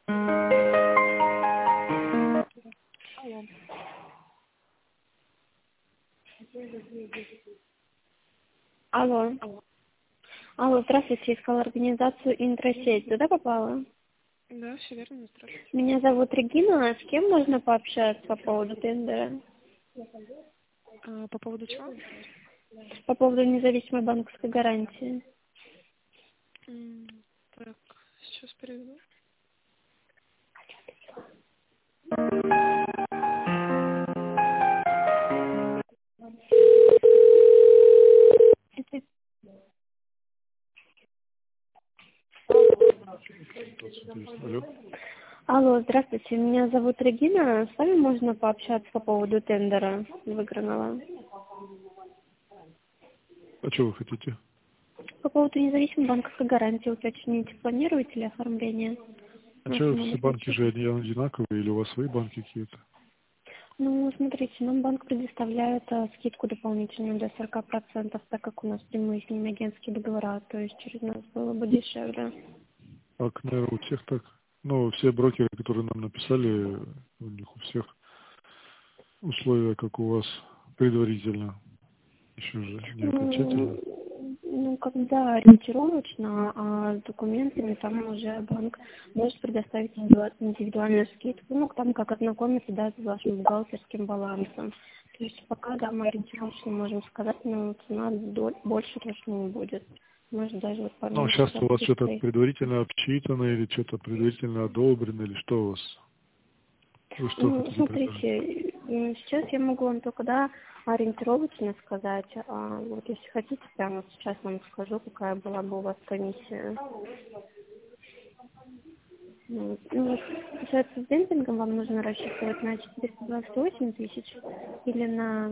Алло. Алло. Алло. Алло, здравствуйте, искала организацию Интросеть. Туда попала? Да, все верно, здравствуйте. Меня зовут Регина. С кем можно пообщаться по поводу тендера? По поводу чего? По поводу независимой банковской гарантии. Так, сейчас переведу. Алло. Алло, здравствуйте, меня зовут Регина. С вами можно пообщаться по поводу тендера выигранного? А что вы хотите? По поводу независимой банковской гарантии уточните, планируете ли оформление? А на что все самом банки же они одинаковые или у вас свои банки какие-то? Ну, смотрите, нам банк предоставляет скидку дополнительную до 40%, так как у нас прямые с ними агентские договора, то есть через нас было бы дешевле. Так, наверное, у всех так. Ну, все брокеры, которые нам написали, у них у всех условия, как у вас, предварительно. Еще же не окончательно. Когда ориентировочно, а с документами там уже банк может предоставить индивидуальную скидку, ну, там как ознакомиться, да, с вашим бухгалтерским балансом. То есть пока, да, мы ориентировочно можем сказать, но цена больше точно не будет. Может даже вот Ну, поменьше, сейчас да, у вас что-то быстрее. предварительно обсчитано или что-то предварительно одобрено, или что у вас? Вы что Ну, хотите предложить? смотрите, сейчас я могу вам только, да, ориентировочно сказать, а вот если хотите, прямо сейчас вам скажу, какая была бы у вас комиссия. Вот, получается, с демпингом вам нужно рассчитывать на 428 тысяч или на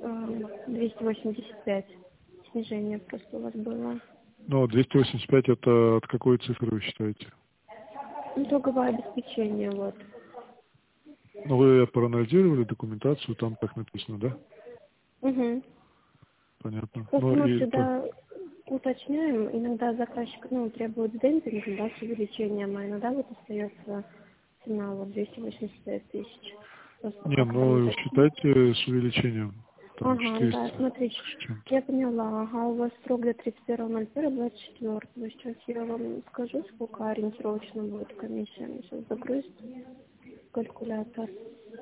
285 снижение просто у вас было. Ну, 285 это от какой цифры вы считаете? Итоговое обеспечение, вот. Ну, вы проанализировали документацию, там так написано, да? Угу. Понятно. Просто Ну, мы и то, всегда уточняем, иногда заказчик, требует демпинг, да, с увеличением, а иногда вот остается цена вот 285 тысяч. Просто не, как-то мы ну, уточним. считайте с увеличением. Там Ага, 400 да, смотрите, с чем-то. я поняла, ага, у вас срок до 31.01.24. Сейчас я вам скажу, сколько ориентировочно будет комиссия. Сейчас загрузит калькулятор.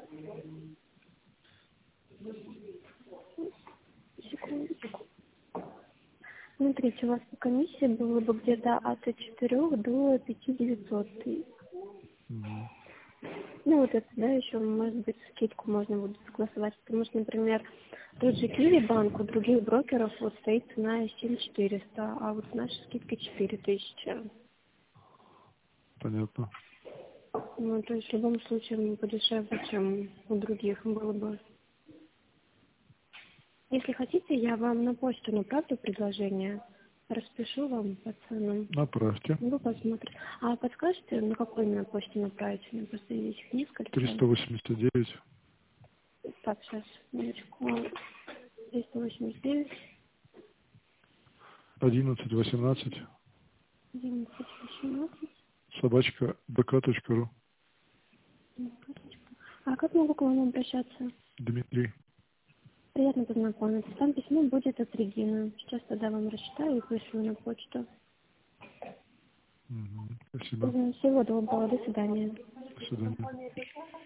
Секундочку. Смотрите, у вас по комиссии было бы где-то от 4 до 5 900. Мгм. Ну, вот это, да, еще, может быть, скидку можно будет согласовать, потому что, например, тот же Киви банк у других брокеров вот стоит цена 7400, а вот с нашей скидкой 4000. Понятно. Ну, то есть в любом случае подешевле, чем у других было бы. Если хотите, я вам на почту направлю предложение, распишу вам по ценам. Направьте. Вы посмотрите. А подскажете, на какой именно почте направить? У меня просто здесь их несколько. 389, Так, сейчас, минуточку. 389, 11, 18, 11, 18. собачка bk.ru. А как могу к вам обращаться? Дмитрий. Приятно познакомиться. Там письмо будет от Регины. Сейчас тогда вам рассчитаю и пришлю на почту. Мгм. Спасибо. Всего доброго. До свидания. До свидания.